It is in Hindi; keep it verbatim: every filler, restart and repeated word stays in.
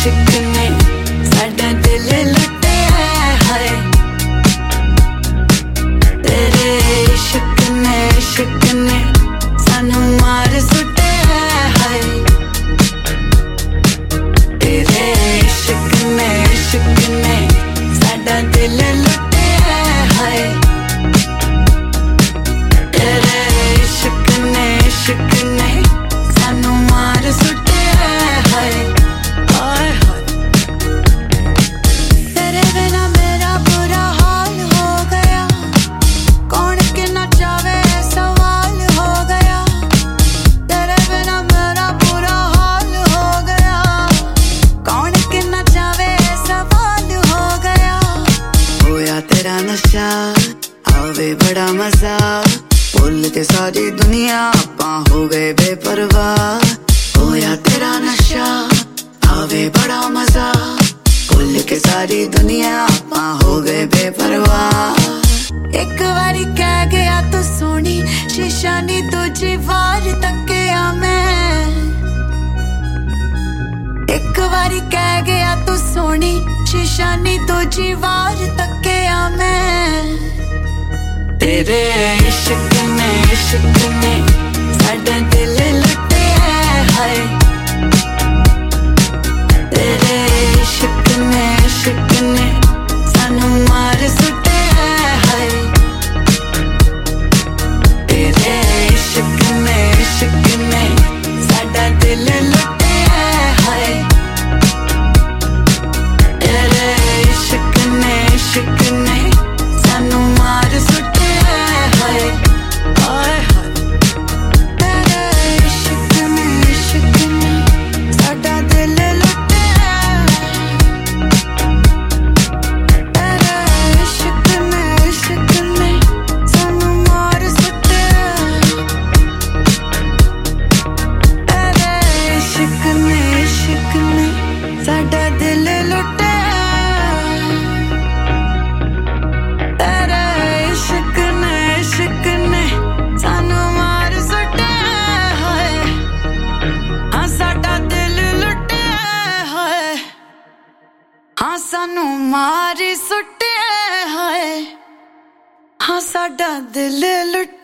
इश्क ने साडा दिल लुटिया हाय तेरे इश्क ने इश्क ने सानू मार सुटिया हाय तेरे इश्क ने इश्क ने साडा दिल लुटिया हाय तेरे इश्क ने इश्क ने सानू मार सुटिया हाय हाय हाय तेरे बिना मेरा बुरा हाल हो गया कौन कितना चाहे सवाल हो गया तेरे बिना मेरा बुरा हाल हो गया कौन कितना चाहे सवाल हो गया होया तेरा नशा आवे बड़ा मजा भूल के सारी दुनिया आपा हो गए बेपरवाह होया तेरा नशा आवे बड़ा मजा भूल के सारी दुनिया आपा हो गए बेपरवाह एक बारी कह गया तू सोनी शीशा नी दूजी बार तकिया मैं एक बारी कह गया तू सोनी शीशा नी दूजी बार तकिया मैं तेरे इश्क ने इश्क ने साडा दिल लुटिया हाय तेरे इश्क ने इश्क ने सानू मार सुटिया हाय तेरे इश्क ने इश्क ने साडा दिल लुटिया हाय तेरे इश्क ने इश्क ने सानू मार सुटिया हाय हाय हाय तेरे इश्क ने इश्क ने साडा दिल लुटिया तेरे इश्क ने इश्क ने सानू मार सुटिया तेरे इश्क ने इश्क ने साडा दिल लुटिया तेरे इश्क ने इश्क ने सानू मार सुटिया हाय हाँ साडा दिल लुटिया हाय हाँ सानू मार सुटिया हाय हाँ साडा दिल लुटिया